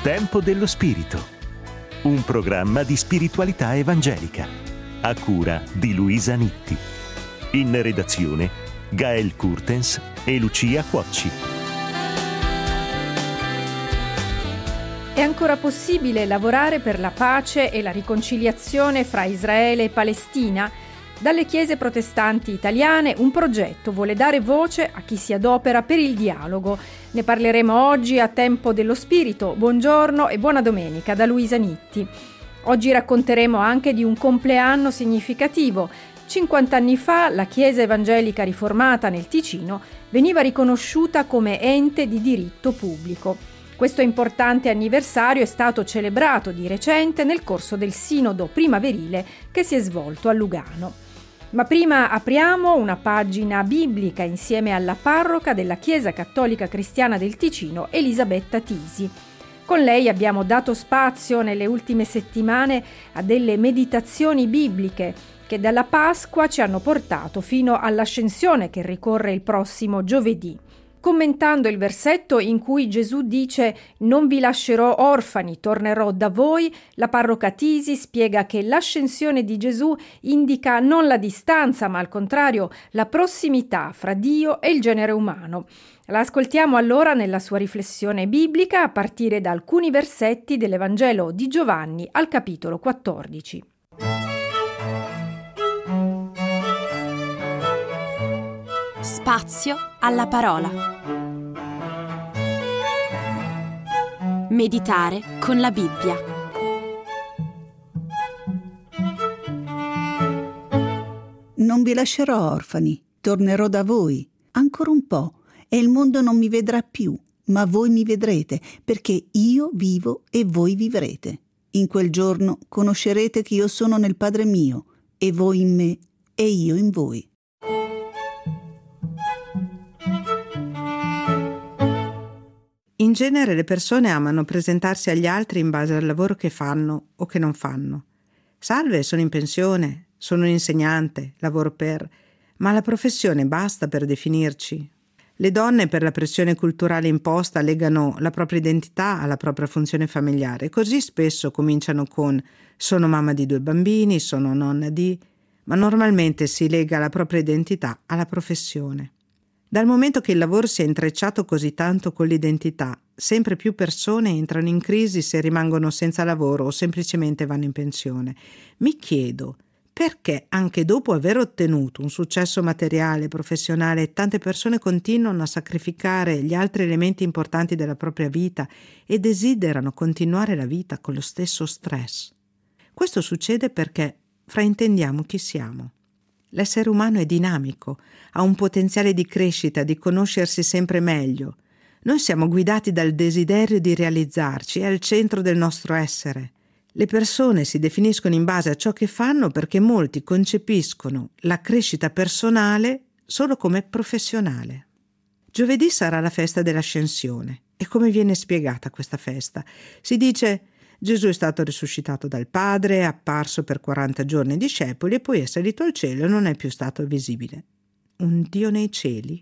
Tempo dello Spirito, un programma di spiritualità evangelica, a cura di Luisa Nitti. In redazione Gael Kurtens e Lucia Cuocci. È ancora possibile lavorare per la pace e la riconciliazione fra Israele e Palestina? Dalle chiese protestanti italiane un progetto vuole dare voce a chi si adopera per il dialogo. Ne parleremo oggi a Tempo dello Spirito. Buongiorno e buona domenica da Luisa Nitti. Oggi racconteremo anche di un compleanno significativo. 50 anni fa la Chiesa Evangelica Riformata nel Ticino veniva riconosciuta come ente di diritto pubblico. Questo importante anniversario è stato celebrato di recente nel corso del Sinodo primaverile che si è svolto a Lugano. Ma prima apriamo una pagina biblica insieme alla parroca della Chiesa Cattolica Cristiana del Ticino, Elisabetta Tisi. Con lei abbiamo dato spazio nelle ultime settimane a delle meditazioni bibliche che dalla Pasqua ci hanno portato fino all'Ascensione che ricorre il prossimo giovedì. Commentando il versetto in cui Gesù dice «Non vi lascerò orfani, tornerò da voi», la parroca Tisi spiega che l'ascensione di Gesù indica non la distanza, ma al contrario la prossimità fra Dio e il genere umano. La ascoltiamo allora nella sua riflessione biblica a partire da alcuni versetti dell'Evangelo di Giovanni al capitolo 14. Spazio alla parola. Meditare con la Bibbia. Non vi lascerò orfani, tornerò da voi. Ancora un po', e il mondo non mi vedrà più, ma voi mi vedrete, perché io vivo e voi vivrete. In quel giorno conoscerete che io sono nel Padre mio, e voi in me, e io in voi. In genere le persone amano presentarsi agli altri in base al lavoro che fanno o che non fanno. Salve, sono in pensione, sono un insegnante, lavoro per... Ma la professione basta per definirci. Le donne, per la pressione culturale imposta, legano la propria identità alla propria funzione familiare e così spesso cominciano con «sono mamma di 2 bambini», «sono nonna di...», ma normalmente si lega la propria identità alla professione. Dal momento che il lavoro si è intrecciato così tanto con l'identità, sempre più persone entrano in crisi se rimangono senza lavoro o semplicemente vanno in pensione. Mi chiedo, perché anche dopo aver ottenuto un successo materiale, professionale, tante persone continuano a sacrificare gli altri elementi importanti della propria vita e desiderano continuare la vita con lo stesso stress? Questo succede perché fraintendiamo chi siamo. L'essere umano è dinamico, ha un potenziale di crescita, di conoscersi sempre meglio. Noi siamo guidati dal desiderio di realizzarci, è al centro del nostro essere. Le persone si definiscono in base a ciò che fanno perché molti concepiscono la crescita personale solo come professionale. Giovedì sarà la festa dell'Ascensione. E come viene spiegata questa festa? Si dice: Gesù è stato risuscitato dal Padre, è apparso per 40 giorni ai discepoli e poi è salito al cielo e non è più stato visibile. Un Dio nei cieli?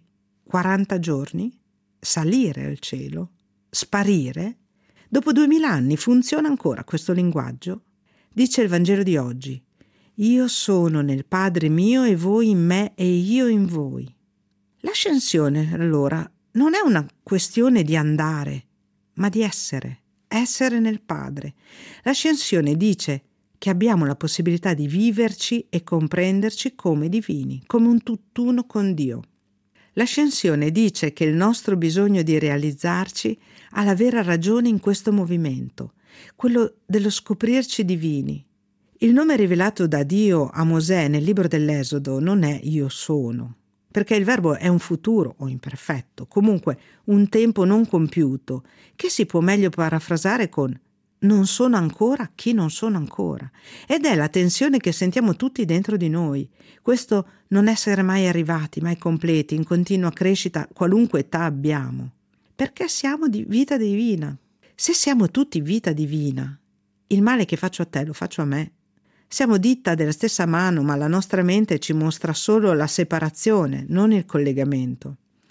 40 giorni? Salire al cielo? Sparire? Dopo 2000 anni funziona ancora questo linguaggio? Dice il Vangelo di oggi: «Io sono nel Padre mio e voi in me e io in voi». L'ascensione, allora, non è una questione di andare, ma di essere. Essere nel Padre. L'ascensione dice che abbiamo la possibilità di viverci e comprenderci come divini, come un tutt'uno con Dio. L'ascensione dice che il nostro bisogno di realizzarci ha la vera ragione in questo movimento, quello dello scoprirci divini. Il nome rivelato da Dio a Mosè nel libro dell'Esodo non è «io sono», perché il verbo è un futuro o imperfetto, comunque un tempo non compiuto, che si può meglio parafrasare con «non sono ancora chi non sono ancora». Ed è la tensione che sentiamo tutti dentro di noi, questo non essere mai arrivati, mai completi, in continua crescita, qualunque età abbiamo. Perché siamo di vita divina. Se siamo tutti vita divina, il male che faccio a te lo faccio a me. Siamo dita della stessa mano, ma la nostra mente ci mostra solo la separazione, non il collegamento.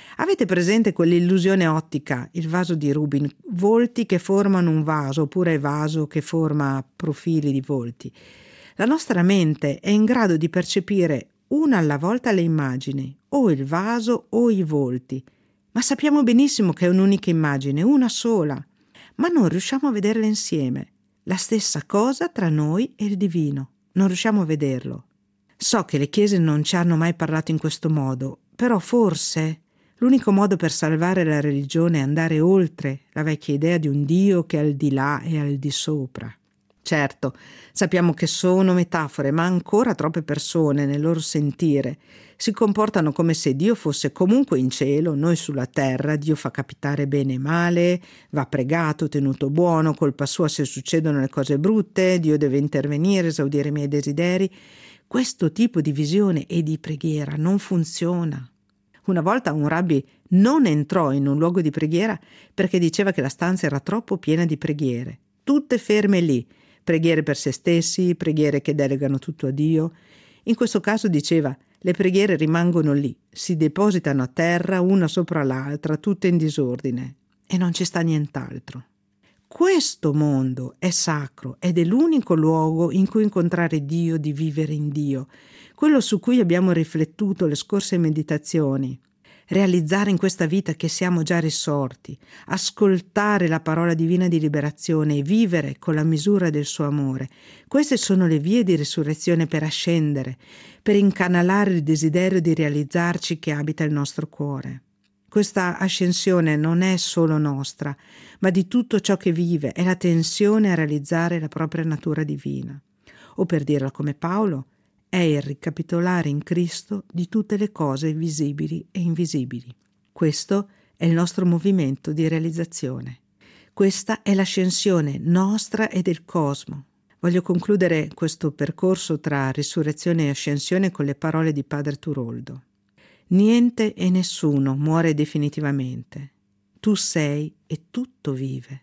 Avete presente quell'illusione ottica, il vaso di Rubin, volti che formano un vaso oppure vaso che forma profili di volti? La nostra mente è in grado di percepire una alla volta le immagini, o il vaso o i volti, ma sappiamo benissimo che è un'unica immagine, una sola, ma non riusciamo a vederle insieme. La stessa cosa tra noi e il divino, non riusciamo a vederlo. So che le chiese non ci hanno mai parlato in questo modo, però forse l'unico modo per salvare la religione è andare oltre la vecchia idea di un Dio che è al di là e al di sopra. Certo, sappiamo che sono metafore, ma ancora troppe persone nel loro sentire si comportano come se Dio fosse comunque in cielo, noi sulla terra, Dio fa capitare bene e male, va pregato, tenuto buono, colpa sua se succedono le cose brutte, Dio deve intervenire, esaudire i miei desideri. Questo tipo di visione e di preghiera non funziona. Una volta un rabbi non entrò in un luogo di preghiera perché diceva che la stanza era troppo piena di preghiere, tutte ferme lì, preghiere per se stessi, preghiere che delegano tutto a Dio. In questo caso diceva, le preghiere rimangono lì, si depositano a terra una sopra l'altra, tutte in disordine, e non ci sta nient'altro. Questo mondo è sacro ed è l'unico luogo in cui incontrare Dio, di vivere in Dio, quello su cui abbiamo riflettuto le scorse meditazioni. Realizzare in questa vita che siamo già risorti, ascoltare la parola divina di liberazione e vivere con la misura del suo amore. Queste sono le vie di risurrezione per ascendere, per incanalare il desiderio di realizzarci che abita il nostro cuore. Questa ascensione non è solo nostra, ma di tutto ciò che vive, è la tensione a realizzare la propria natura divina. O per dirla come Paolo, è il ricapitolare in Cristo di tutte le cose visibili e invisibili. Questo è il nostro movimento di realizzazione. Questa è l'ascensione nostra e del cosmo. Voglio concludere questo percorso tra risurrezione e ascensione con le parole di Padre Turoldo. Niente e nessuno muore definitivamente. Tu sei e tutto vive.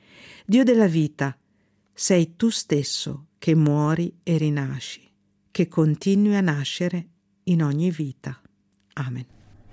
Dio della vita, sei tu stesso che muori e rinasci, che continui a nascere in ogni vita. Amen.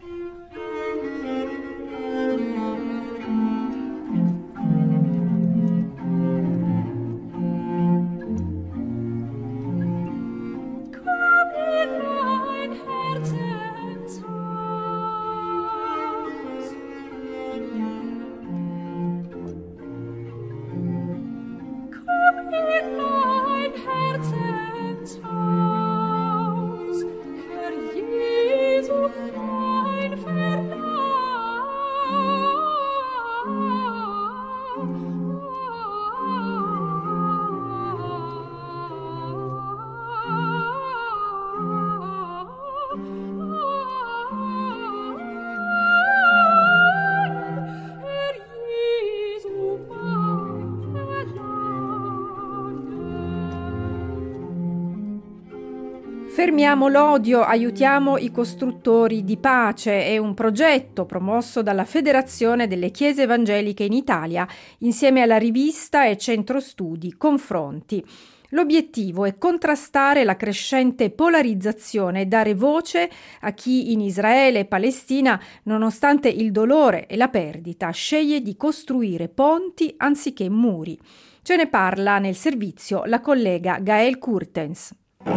Fermiamo l'odio, aiutiamo i costruttori di pace è un progetto promosso dalla Federazione delle Chiese Evangeliche in Italia insieme alla rivista e centro studi Confronti. L'obiettivo è contrastare la crescente polarizzazione e dare voce a chi in Israele e Palestina, nonostante il dolore e la perdita, sceglie di costruire ponti anziché muri. Ce ne parla nel servizio la collega Gael Kurtens.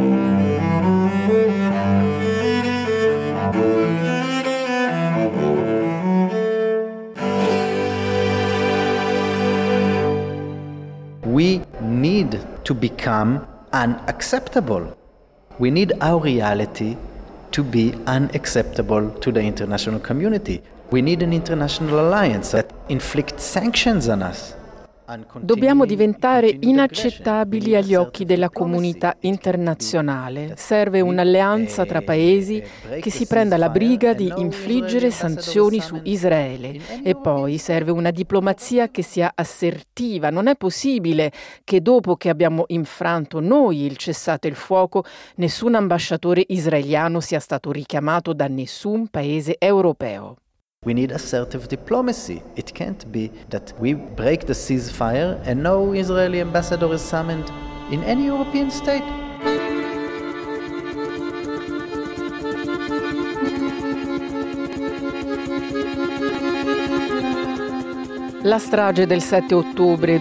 We need to become unacceptable. We need our reality to be unacceptable to the international community. We need an international alliance that inflicts sanctions on us. Dobbiamo diventare inaccettabili agli occhi della comunità internazionale. Serve un'alleanza tra paesi che si prenda la briga di infliggere sanzioni su Israele. E poi serve una diplomazia che sia assertiva. Non è possibile che dopo che abbiamo infranto noi il cessate il fuoco, nessun ambasciatore israeliano sia stato richiamato da nessun paese europeo. We need assertive diplomacy. It can't be that we break the ceasefire and no Israeli ambassador is summoned in any European state. La strage del 7 ottobre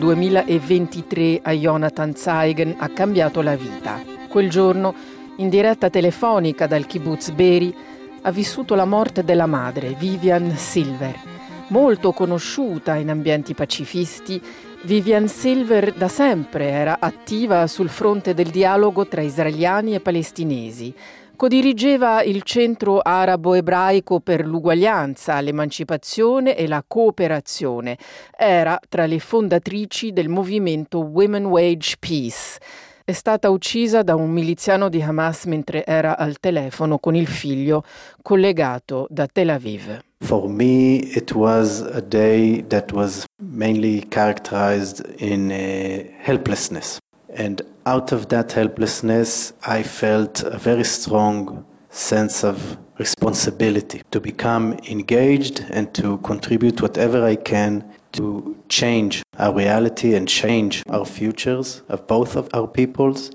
2023 a Jonathan Zeigen ha cambiato la vita. Quel giorno, in diretta telefonica dal kibbutz Be'eri, ha vissuto la morte della madre, Vivian Silver. Molto conosciuta in ambienti pacifisti, Vivian Silver da sempre era attiva sul fronte del dialogo tra israeliani e palestinesi. Codirigeva il Centro Arabo-Ebraico per l'uguaglianza, l'emancipazione e la cooperazione. Era tra le fondatrici del movimento Women Wage Peace. È stata uccisa da un miliziano di Hamas mentre era al telefono con il figlio, collegato da Tel Aviv. For me, it was a day that was mainly characterized in helplessness. And out of that helplessness, I felt a very strong sense of responsibility to become engaged and to contribute whatever I can to change our reality and change our futures of both of our peoples.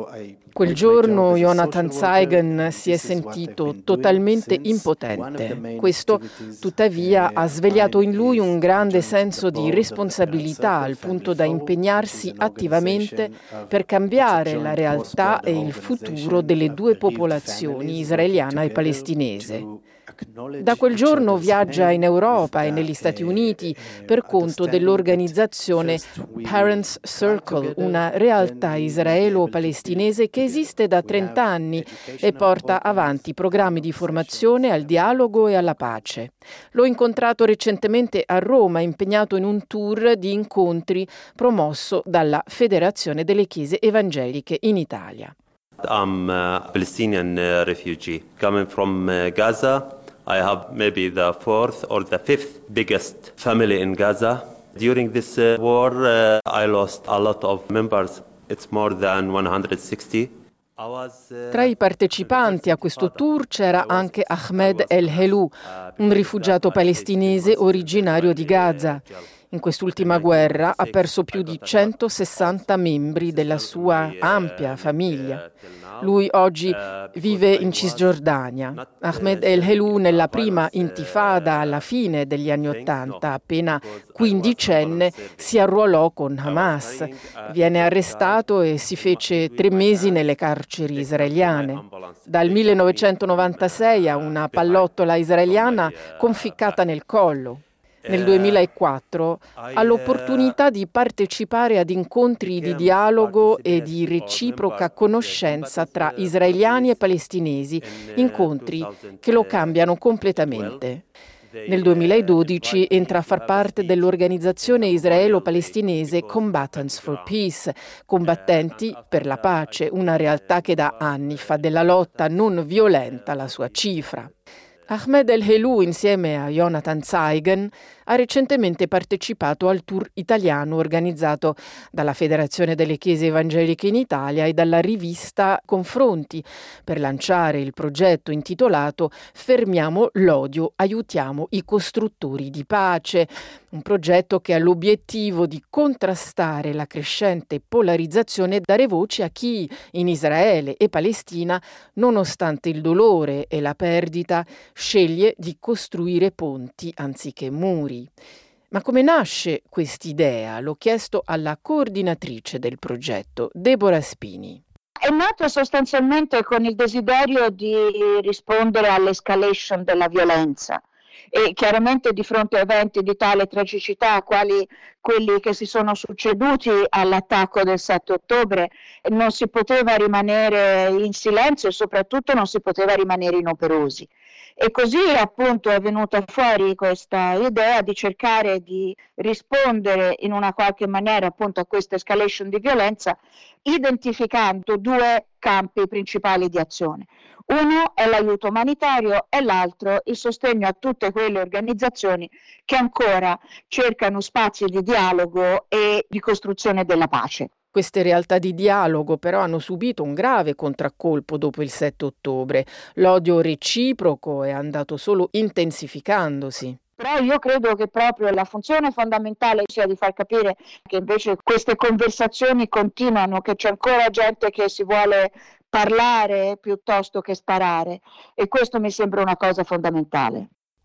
Quel giorno Jonathan Zeigen si è sentito totalmente impotente. Questo, tuttavia, ha svegliato in lui un grande senso di responsabilità al punto da impegnarsi attivamente per cambiare la realtà e il futuro delle due popolazioni, israeliana e palestinese. Da quel giorno viaggia in Europa e negli Stati Uniti per conto dell'organizzazione Parents Circle, una realtà israelo-palestinese che esiste da 30 anni e porta avanti programmi di formazione al dialogo e alla pace. L'ho incontrato recentemente a Roma, impegnato in un tour di incontri promosso dalla Federazione delle Chiese Evangeliche in Italia. I'm a Palestinian refugee coming from Gaza. I have maybe the fourth or the fifth biggest family in Gaza. During this war, I lost a lot of members. It's more than 160. Tra i partecipanti a questo tour c'era anche Ahmed El-Helou, un rifugiato palestinese originario di Gaza. In quest'ultima guerra ha perso più di 160 membri della sua ampia famiglia. Lui oggi vive in Cisgiordania. Ahmed El-Helou nella prima intifada alla fine degli anni '80, appena quindicenne, si arruolò con Hamas. Viene arrestato e si fece 3 mesi nelle carceri israeliane. Dal 1996 ha una pallottola israeliana conficcata nel collo. Nel 2004 ha l'opportunità di partecipare ad incontri di dialogo e di reciproca conoscenza tra israeliani e palestinesi, incontri che lo cambiano completamente. Nel 2012 entra a far parte dell'organizzazione israelo-palestinese Combatants for Peace, combattenti per la pace, una realtà che da anni fa della lotta non violenta la sua cifra. Ahmed El-Helou, insieme a Jonathan Zeigen, ha recentemente partecipato al tour italiano organizzato dalla Federazione delle Chiese Evangeliche in Italia e dalla rivista Confronti per lanciare il progetto intitolato Fermiamo l'odio, aiutiamo i costruttori di pace, un progetto che ha l'obiettivo di contrastare la crescente polarizzazione e dare voce a chi in Israele e Palestina, nonostante il dolore e la perdita, sceglie di costruire ponti anziché muri. Ma come nasce quest'idea? L'ho chiesto alla coordinatrice del progetto, Deborah Spini. È nato sostanzialmente con il desiderio di rispondere all'escalation della violenza e chiaramente di fronte a eventi di tale tragicità quali quelli che si sono succeduti all'attacco del 7 ottobre non si poteva rimanere in silenzio e soprattutto non si poteva rimanere inoperosi. E così appunto è venuta fuori questa idea di cercare di rispondere in una qualche maniera appunto a questa escalation di violenza, identificando 2 campi principali di azione. Uno è l'aiuto umanitario e l'altro il sostegno a tutte quelle organizzazioni che ancora cercano spazi di dialogo e di costruzione della pace. Queste realtà di dialogo però hanno subito un grave contraccolpo dopo il 7 ottobre. L'odio reciproco è andato solo intensificandosi. Però io credo che proprio la funzione fondamentale sia di far capire che invece queste conversazioni continuano, che c'è ancora gente che si vuole parlare piuttosto che sparare, e questo mi sembra una cosa fondamentale.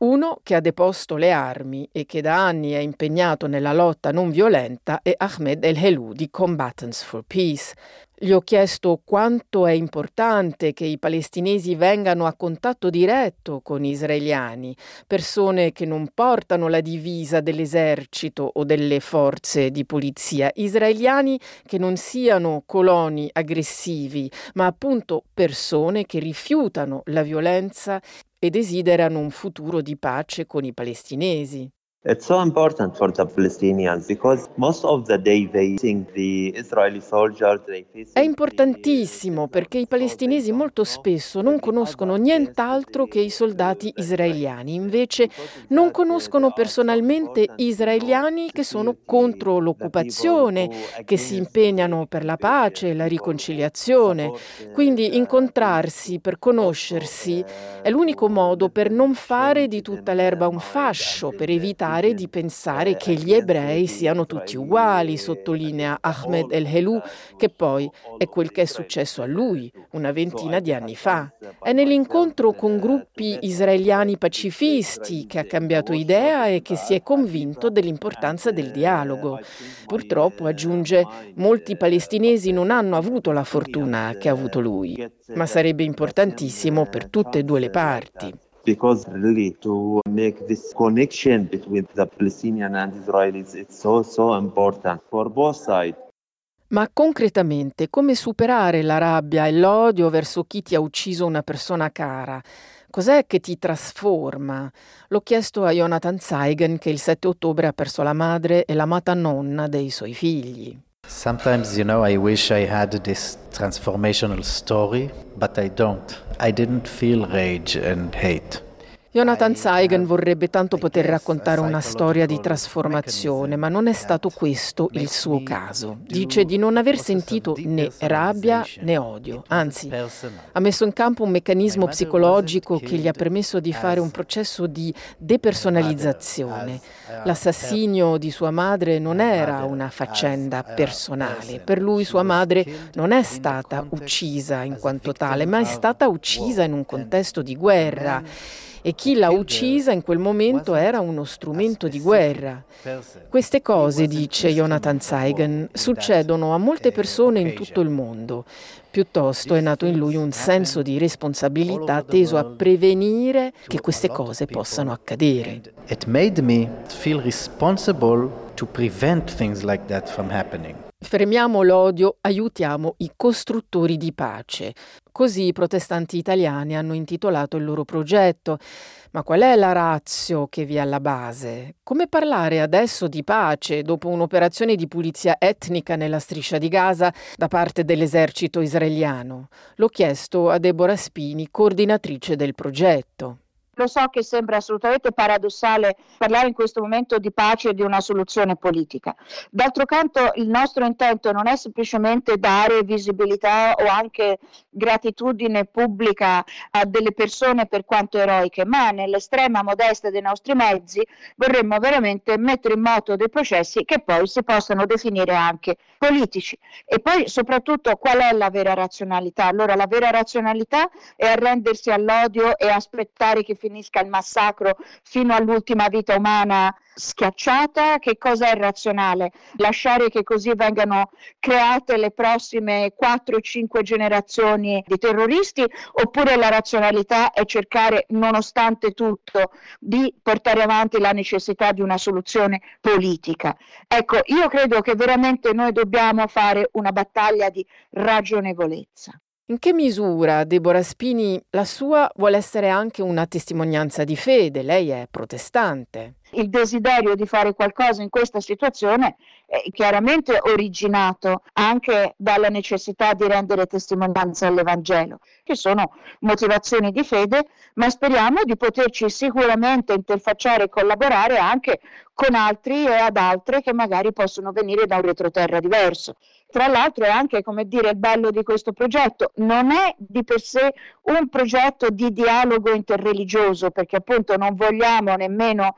Uno che ha deposto le armi e che da anni è impegnato nella lotta non violenta è Ahmed El-Helou di Combatants for Peace. Gli ho chiesto quanto è importante che i palestinesi vengano a contatto diretto con israeliani, persone che non portano la divisa dell'esercito o delle forze di polizia, israeliani che non siano coloni aggressivi, ma appunto persone che rifiutano la violenza e desiderano un futuro di pace con i palestinesi. It's so important for the Palestinians because most of the day they think the Israeli soldiers È importantissimo perché i palestinesi molto spesso non conoscono nient'altro che i soldati israeliani, invece non conoscono personalmente israeliani che sono contro l'occupazione, che si impegnano per la pace e la riconciliazione. Quindi incontrarsi per conoscersi è l'unico modo per non fare di tutta l'erba un fascio, per evitare di pensare che gli ebrei siano tutti uguali, sottolinea Ahmed El-Helou, che poi è quel che è successo a lui una ventina di anni fa. È nell'incontro con gruppi israeliani pacifisti che ha cambiato idea e che si è convinto dell'importanza del dialogo. Purtroppo, aggiunge, molti palestinesi non hanno avuto la fortuna che ha avuto lui, ma sarebbe importantissimo per tutte e due le parti. Because really to make this connection between the Palestinian and Israelis, it's so important for both sides. Ma concretamente, come superare la rabbia e l'odio verso chi ti ha ucciso una persona cara? Cos'è che ti trasforma? L'ho chiesto a Jonathan Seigen, che il 7 ottobre ha perso la madre e l'amata nonna dei suoi figli. Sometimes, I wish I had this transformational story, but I don't. I didn't feel rage and hate. Jonathan Seigen vorrebbe tanto poter raccontare una storia di trasformazione, ma non è stato questo il suo caso. Dice di non aver sentito né rabbia né odio, anzi, ha messo in campo un meccanismo psicologico che gli ha permesso di fare un processo di depersonalizzazione. L'assassinio di sua madre non era una faccenda personale. Per lui sua madre non è stata uccisa in quanto tale, ma è stata uccisa in un contesto di guerra. E chi l'ha uccisa in quel momento era uno strumento di guerra. Queste cose, dice Jonathan Seigen, succedono a molte persone in tutto il mondo. Piuttosto è nato in lui un senso di responsabilità teso a prevenire che queste cose possano accadere. It made me feel responsible to prevent things like that from happening. Fermiamo l'odio, aiutiamo i costruttori di pace. Così i protestanti italiani hanno intitolato il loro progetto. Ma qual è la ratio che vi è alla base? Come parlare adesso di pace dopo un'operazione di pulizia etnica nella striscia di Gaza da parte dell'esercito israeliano? L'ho chiesto a Deborah Spini, coordinatrice del progetto. Lo so che sembra assolutamente paradossale parlare in questo momento di pace e di una soluzione politica. D'altro canto il nostro intento non è semplicemente dare visibilità o anche gratitudine pubblica a delle persone per quanto eroiche, ma nell'estrema modestia dei nostri mezzi vorremmo veramente mettere in moto dei processi che poi si possano definire anche politici. E poi soprattutto qual è la vera razionalità? Allora la vera razionalità è arrendersi all'odio e aspettare che finisca il massacro fino all'ultima vita umana schiacciata? Che cosa è razionale? Lasciare che così vengano create le prossime 4-5 generazioni di terroristi, oppure la razionalità è cercare nonostante tutto di portare avanti la necessità di una soluzione politica? Ecco, io credo che veramente noi dobbiamo fare una battaglia di ragionevolezza. In che misura, Deborah Spini, la sua vuole essere anche una testimonianza di fede? Lei è protestante. Il desiderio di fare qualcosa in questa situazione è chiaramente originato anche dalla necessità di rendere testimonianza all'Evangelo, che sono motivazioni di fede, ma speriamo di poterci sicuramente interfacciare e collaborare anche con altri e ad altre che magari possono venire da un retroterra diverso. Tra l'altro è anche, come dire, il bello di questo progetto, non è di per sé un progetto di dialogo interreligioso, perché appunto non vogliamo nemmeno, come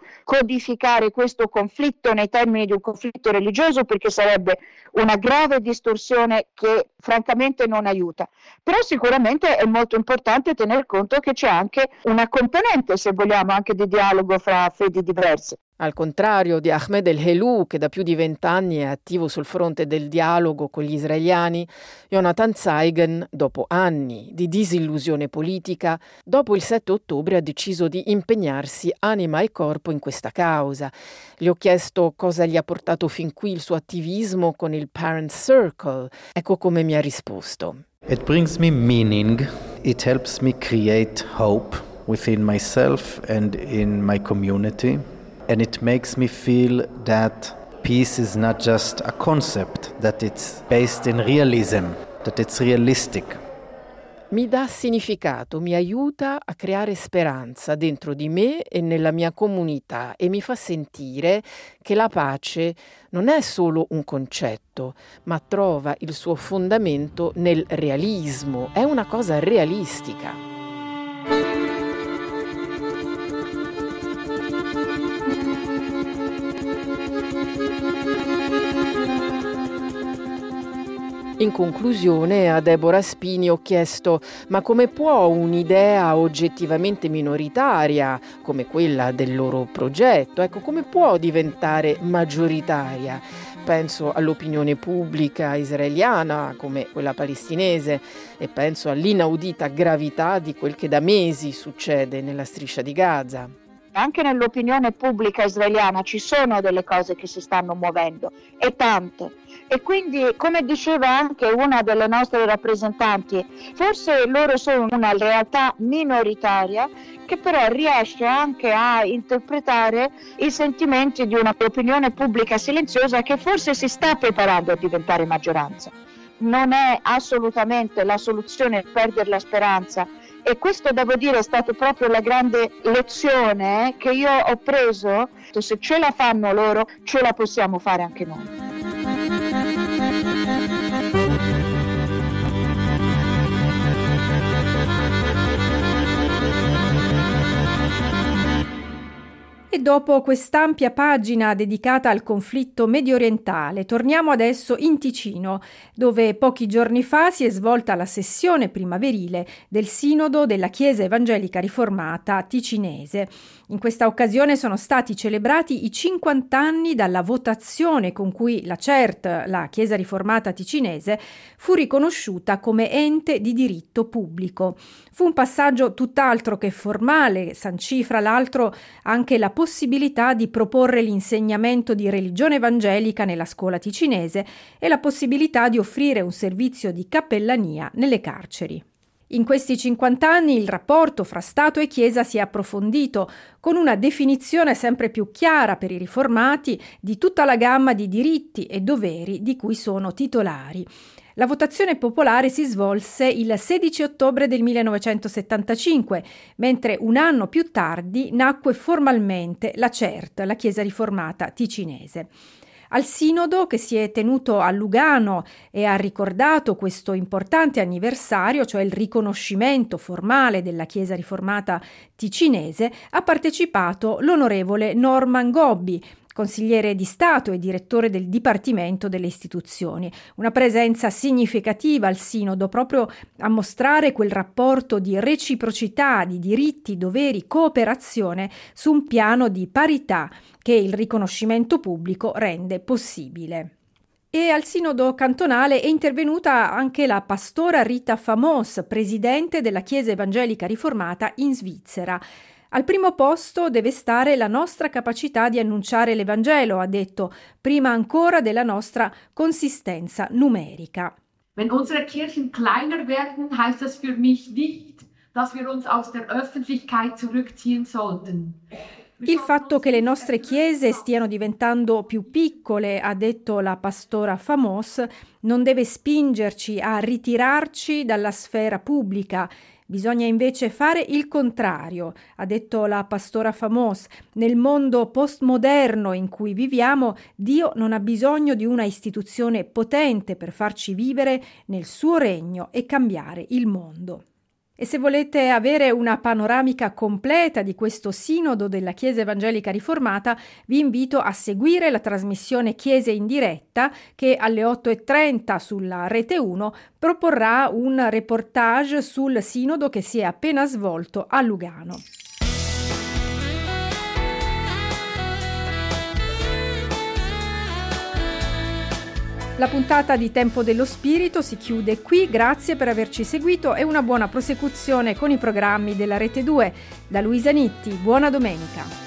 codificare questo conflitto nei termini di un conflitto religioso, perché sarebbe una grave distorsione che francamente non aiuta. Però sicuramente è molto importante tener conto che c'è anche una componente, se vogliamo, anche di dialogo fra fedi diverse. Al contrario di Ahmed El-Helou, che da più di 20 anni è attivo sul fronte del dialogo con gli israeliani, Jonathan Zeigen, dopo anni di disillusione politica, dopo il 7 ottobre ha deciso di impegnarsi anima e corpo in questa causa. Gli ho chiesto cosa gli ha portato fin qui il suo attivismo con il Parent Circle. Ecco come mi ha risposto. It brings me meaning. It helps me create hope within myself and in my community. And it makes me feel that peace is not just a concept, that it's based in realism, that it's realistic. Mi dà significato, mi aiuta a creare speranza dentro di me e nella mia comunità e mi fa sentire che la pace non è solo un concetto, ma trova il suo fondamento nel realismo, è una cosa realistica. In conclusione, a Deborah Spini ho chiesto: ma come può un'idea oggettivamente minoritaria, come quella del loro progetto, come può diventare maggioritaria? Penso all'opinione pubblica israeliana come quella palestinese e penso all'inaudita gravità di quel che da mesi succede nella striscia di Gaza. Anche nell'opinione pubblica israeliana ci sono delle cose che si stanno muovendo, e tante. E quindi, come diceva anche una delle nostre rappresentanti, forse loro sono una realtà minoritaria che però riesce anche a interpretare i sentimenti di una opinione pubblica silenziosa che forse si sta preparando a diventare maggioranza. Non è assolutamente la soluzione perdere la speranza. E questo, devo dire, è stata proprio la grande lezione che io ho preso. Se ce la fanno loro, ce la possiamo fare anche noi. E dopo quest'ampia pagina dedicata al conflitto mediorientale, torniamo adesso in Ticino, dove pochi giorni fa si è svolta la sessione primaverile del Sinodo della Chiesa Evangelica Riformata ticinese. In questa occasione sono stati celebrati i 50 anni dalla votazione con cui la CERT, la Chiesa Riformata ticinese, fu riconosciuta come ente di diritto pubblico. Fu un passaggio tutt'altro che formale, sancì fra l'altro anche la possibilità di proporre l'insegnamento di religione evangelica nella scuola ticinese e la possibilità di offrire un servizio di cappellania nelle carceri. In questi 50 anni il rapporto fra Stato e Chiesa si è approfondito, con una definizione sempre più chiara per i riformati di tutta la gamma di diritti e doveri di cui sono titolari. La votazione popolare si svolse il 16 ottobre del 1975, mentre un anno più tardi nacque formalmente la CERT, la Chiesa Riformata ticinese. Al Sinodo, che si è tenuto a Lugano e ha ricordato questo importante anniversario, cioè il riconoscimento formale della Chiesa Riformata ticinese, ha partecipato l'onorevole Norman Gobbi, consigliere di Stato e direttore del Dipartimento delle Istituzioni. Una presenza significativa al Sinodo proprio a mostrare quel rapporto di reciprocità, di diritti, doveri, cooperazione su un piano di parità che il riconoscimento pubblico rende possibile. E al Sinodo cantonale è intervenuta anche la pastora Rita Famos, presidente della Chiesa Evangelica Riformata in Svizzera. Al primo posto deve stare la nostra capacità di annunciare l'Evangelo, ha detto, prima ancora della nostra consistenza numerica. Wenn unsere Kirchen kleiner werden, heißt das für mich nicht, dass wir uns aus der Öffentlichkeit zurückziehen sollten. Il fatto che le nostre chiese stiano diventando più piccole, ha detto la pastora Famos, non deve spingerci a ritirarci dalla sfera pubblica. Bisogna invece fare il contrario, ha detto la pastora Famos. Nel mondo postmoderno in cui viviamo, Dio non ha bisogno di una istituzione potente per farci vivere nel suo regno e cambiare il mondo. E se volete avere una panoramica completa di questo sinodo della Chiesa Evangelica Riformata, vi invito a seguire la trasmissione Chiese in diretta che alle 8:30 sulla Rete 1 proporrà un reportage sul sinodo che si è appena svolto a Lugano. La puntata di Tempo dello Spirito si chiude qui, grazie per averci seguito e una buona prosecuzione con i programmi della Rete 2. Da Luisa Nitti, buona domenica.